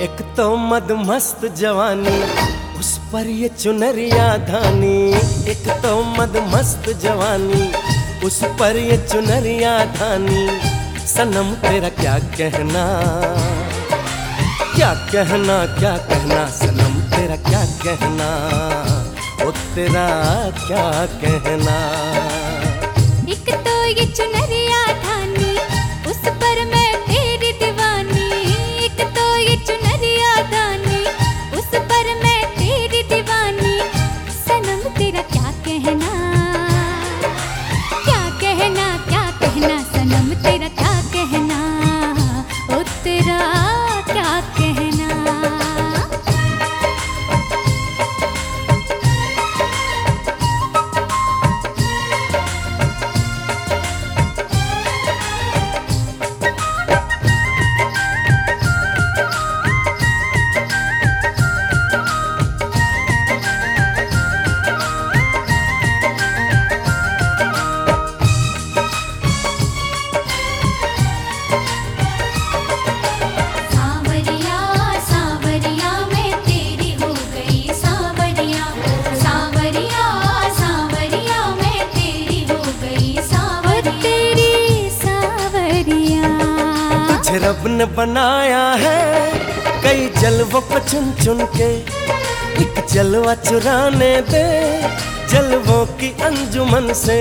एक तो मदमस्त जवानी, उस पर ये चुनरिया धानी। एक तो मदमस्त जवानी, उस पर ये चुनरिया धानी। सनम तेरा क्या कहना, क्या कहना, क्या कहना, सनम तेरा क्या कहना, ओ तेरा क्या कहना। एक तो ये चुनरिया धानी, उस पर मैं तेरी दीवानी। एक तो ये चुनरिया धानी, उस पर मैं तेरी दीवानी। सनम तेरा क्या कहना, क्या कहना, क्या कहना, सनम तेरा क्या कहना, ओ तेरा क्या कहना। रब ने बनाया है कई जलवों को चुन चुन के, एक जलवा चुराने दे जलवों की अंजुमन से।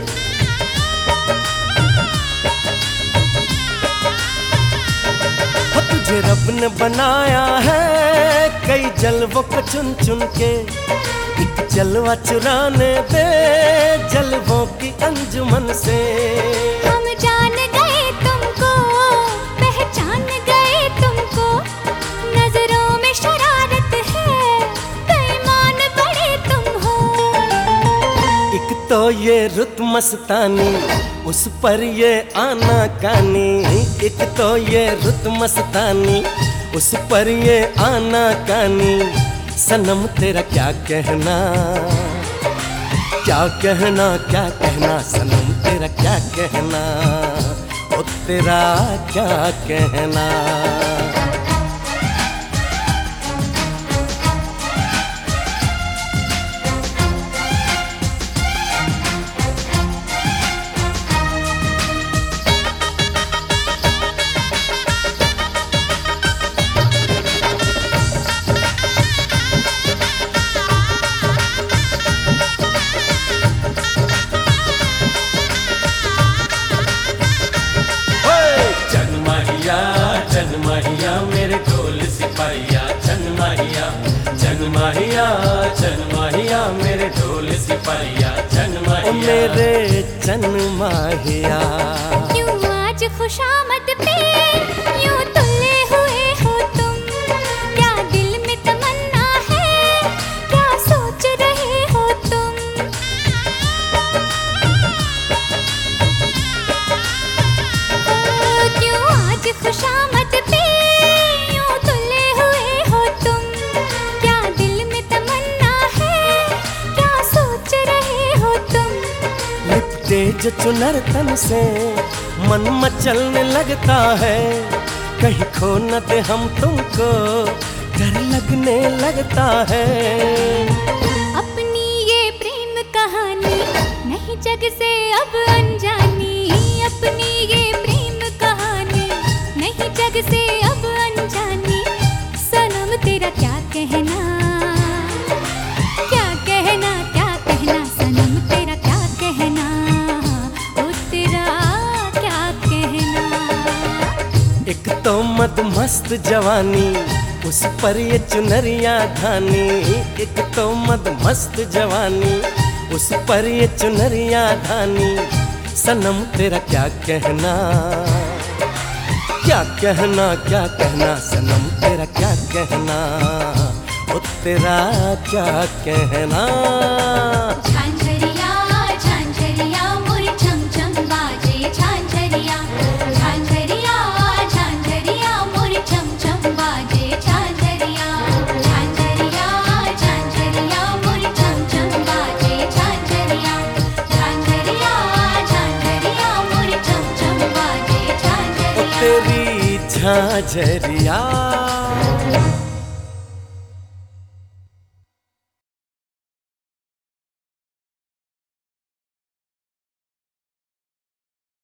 हो तुझे रब ने बनाया है कई जलवों को चुन चुन के, एक जलवा चुराने दे जलवों की अंजुमन से। हम जान गए तुमको, पहचान गए तुमको, नजरों में शरारत है, बेईमान बड़े तुम हो। एक तो ये रुत मस्तानी, उस पर ये आना कानी। एक तो ये रुत मस्तानी, उस पर ये आना कानी। सनम तेरा क्या कहना, क्या कहना, क्या कहना, सनम तेरा क्या कहना, ओ तेरा क्या कहना। चनमाहिया मेरे ढोल सिपाहिया, चनमाहिया, चनमाहिया, चनमाहिया मेरे ढोल सिपाहिया, चनमाहिया। ओ मेरे चनमाहिया, क्यों आज खुशामद पे यूं तुले हुए हो तुम, क्या दिल में तमन्ना है, क्या सोच रहे हो तुम। क्यों आज खुशामद पे यूं तुले हुए हो तुम, क्या दिल में तमन्ना है, क्या सोच रहे हो तुम। लिपटे जो चुनर तन से मन मचलने लगता है, कहीं खो न दे हम तुमको डर लगने लगता है। अपनी ये प्रेम कहानी नहीं जग से अब अनजानी। अपनी ये प्रेम कहानी नहीं जग से अब अनजानी। सनम तेरा क्या कहना, क्या कहना, क्या कहना, सनम तेरा क्या कहना, ओ तेरा क्या कहना। एक तो मदमस्त जवानी, उस पर ये चुनरिया धानी। एक तो मदमस्त जवानी, उस पर ये चुनरिया धानी। सनम तेरा क्या कहना, क्या कहना, क्या कहना, सनम तेरा क्या कहना, ओ तेरा क्या कहना। झांझरिया, झांझरिया मोरे छम छम बाजे झांझरिया। झांझरिया, झांझरिया मोरे छम छम बाजे झांझरिया। झांझरिया, झांझरिया मोरे छम छम बाजे झांझरिया। झांझरिया, झांझरिया मोरे छम छम बाजे झांझरिया। ओ तेरी झांझरिया।